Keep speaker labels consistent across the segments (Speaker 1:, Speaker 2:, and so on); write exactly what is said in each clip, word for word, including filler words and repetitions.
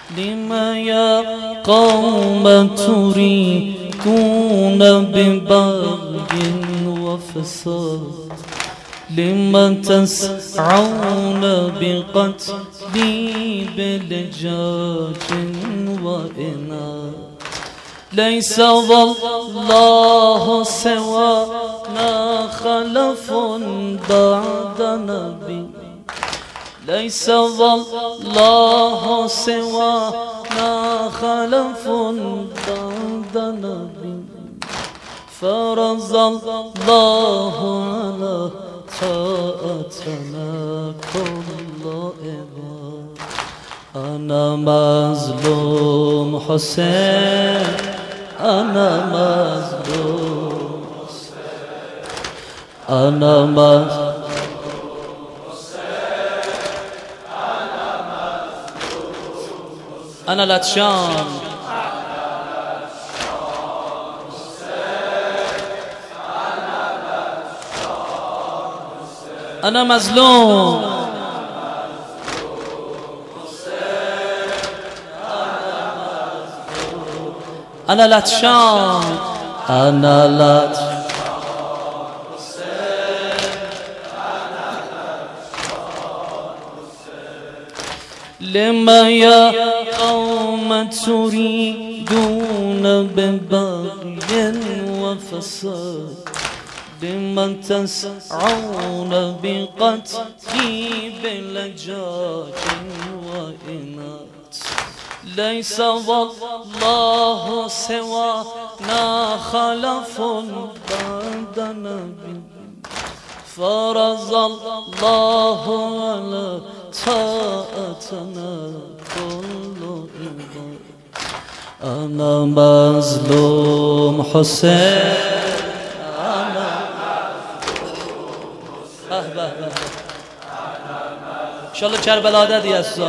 Speaker 1: لما يا قوم تريدون ببغي وفساد لما تسعون بقتلي بلجاج وإناد ليس والله سوانا خلف بعد نبي ليس والله سوانا خلف بعد نبي فرض الله على طاعتنا كل عباد أنا مظلوم حسين أنا مظلوم أنا مظلوم أنا لاتشان أنا مظلوم أنا لاتشان أنا لاتشان لما يا قوم تريدون ببغي وفساد لمن تسعون بقتلي بلجاج وإناد ليس والله سوانا خلف بعد نبي فرض الله على طاعتنا كل عباد أنا مظلوم حسين أنا مظلوم حسين إن شاء الله کربلا دادی هستا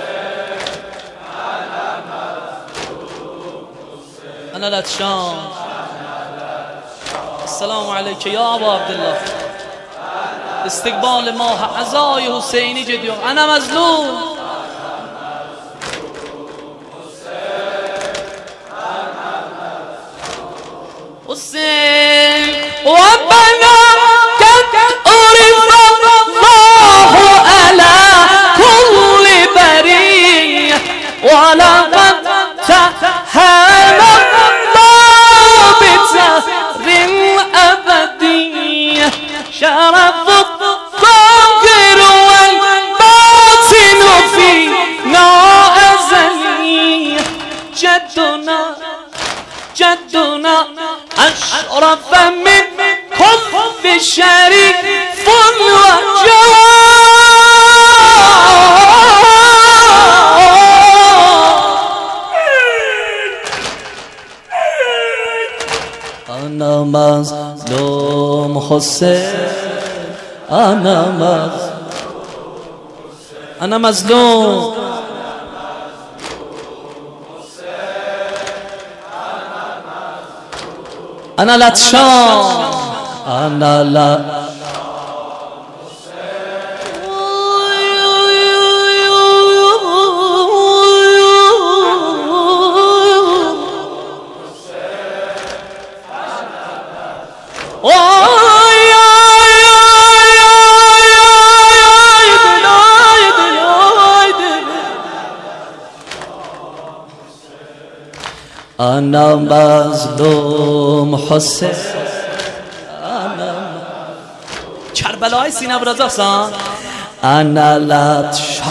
Speaker 1: أنا لاتشان السلام عليك يا أبا عبد الله استقبال ماه عزای حسینی جدی انا مظلوم حسین ربنا قد عرف الله على كل برية ولقد تهان الله بتهر أبدية شرف الظاهر والباطن فينا أزلي جدنا جدنا أشرف من كل شريف أنا مظلوم حسين أنا مظلوم أنا مظلوم أنا لاتشان أنا لا أنا مظلوم حسين أنا کربلای سینه برازاقسان أنا لاتشان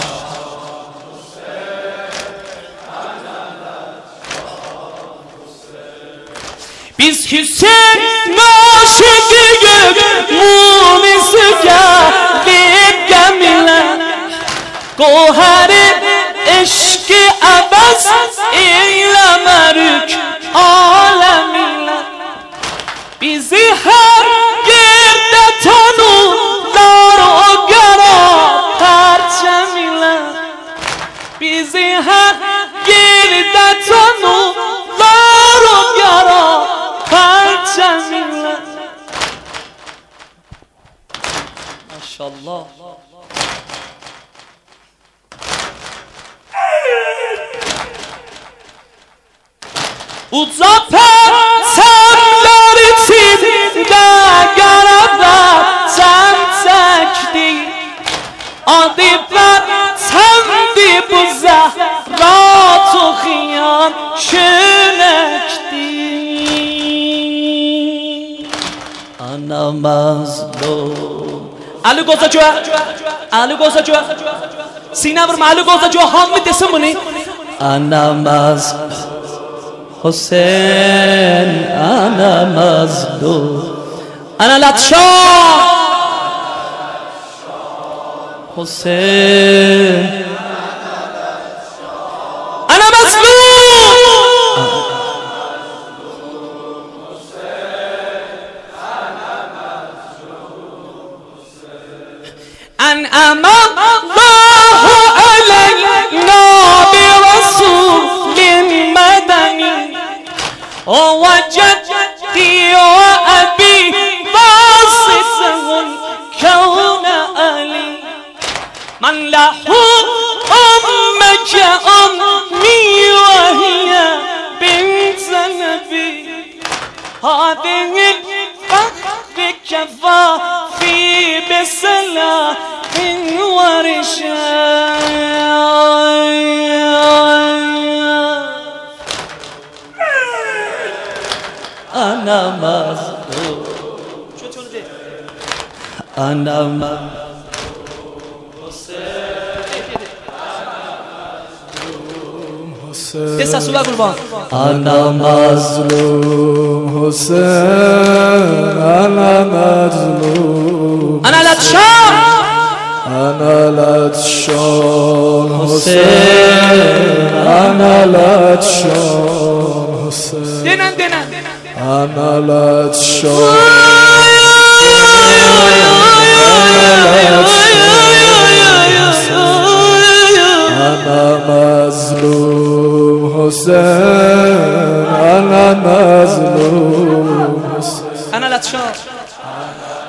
Speaker 1: biz Hüseyin aşıkıyık Munisi gelip gemilen Goheri eşki ebez eylemerük alemiyle bizi her yerde tanırlar o gara perçemiyle bizi her yerde tanırlar o gara perçemiyle maşallah uzapensemleri içinde garabet sen çekti. Adi ben sendi bu zehrat-ı xiyan şünekti. Ana mazlum Alu goza joa, alu goza joa, sina ver malu goza joa ham mi tesemuni. Ana mazlum Hüseyin, ana mazlum, ana latşah. Hüseyin, ana mazlum. أنعم الله علينا برسول مدني وجدتي وأبي باسطه الكون ألي من له أم كأمي وهي بنت نبي هذه الفخر كفافي بسلام أنا مظلوم أنا مظلوم أنا مظلوم حسين أنا مظلوم أنا لطشان أنا لطشان حسين أنا لطشان حسين دينا دينا أنا لطشان أنا مظلوم حسين أنا مظلوم حسين أنا لطشان